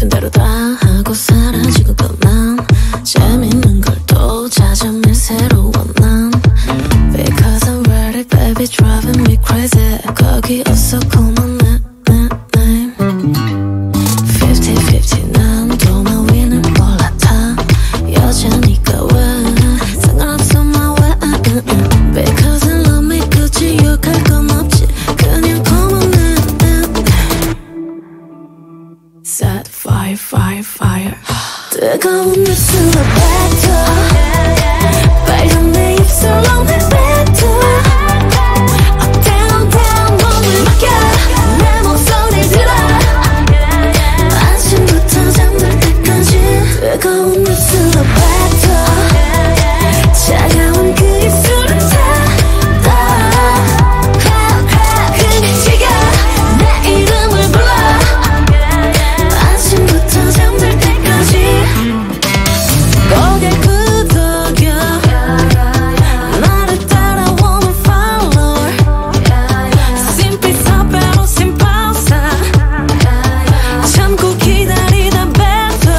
싶은 대로 다 하고 사라지고 또 난 재밌는 걸 또 찾아내 새로운 난 Because I'm ready baby driving me crazy 거기 없어 call my name 50-50 난 도마 위는 올라타 여자니까 왜 상관없어 my way Because I love me 굳이 욕할 건 없지 그냥 call my name Set fire fire fire 뜨거운 입술로 뱉어 빨간 내 입술로 내 뱉어 Up down down 몸을 맡겨 내 목소리 들어 아침부터 잠들 때까지 뜨거운 입술로 뱉어 차가운 그 입술을 닫아 그냥 지가 내 이름을 불러 아침부터 잠들 때까지 고개 끄덕여 나를 따라오는 follower Sin pizza pero sin pausa 참고 기다리다 뱉어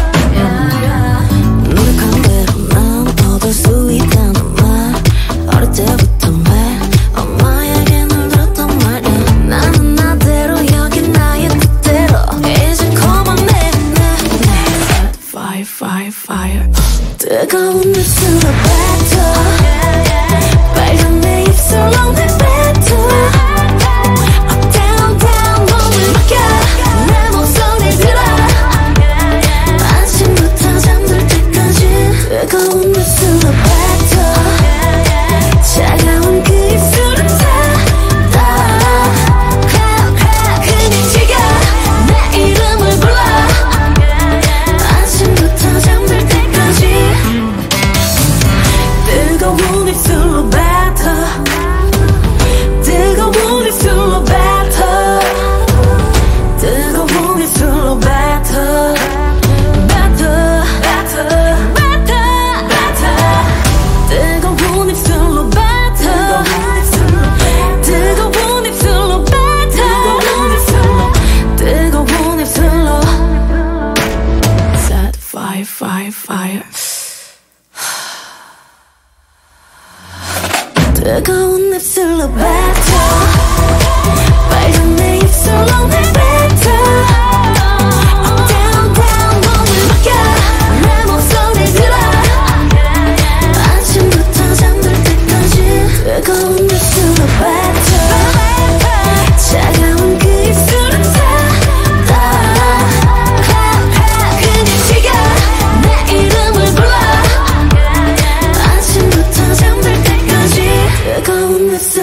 노력한 대로 난 얻을 수 있다는 말 어릴 때부터 왜 엄마에게 늘 들었던 말이야 나는 나대로 여긴 나의 뜻대로 이제 call my name Fire fire fire 뜨거운 입술로 뱉어 빨간 내 입술로 내 뱉어 Up down down 몸을 맡겨 내 목소리 들어 아침부터 잠들 때까지 뜨거운 입술로 뱉어 차가운 그 입술을 닫아 그냥 지가 내 이름을 불러 아침부터 잠들 때까지 뜨거운 입술로 뱉어 뜨거운 입술로 뱉어 뜨거운 입술로 뱉어 뜨거운 입술로 뱉어 뜨거운 입술로 뱉어 뜨거운 입술로 Set fire fire fire 뜨거운 입술로 뱉어 빨간 내 입술로 내 뱉어 Up down down 몸을 맡겨 내 목소리 들어 아침부터 잠들 때까지 뜨거운 입술로 뱉어 차가운 그 입술을 닫아 그냥 지가 내 이름을 불러 아침부터 잠들 때까지 뜨거운 입술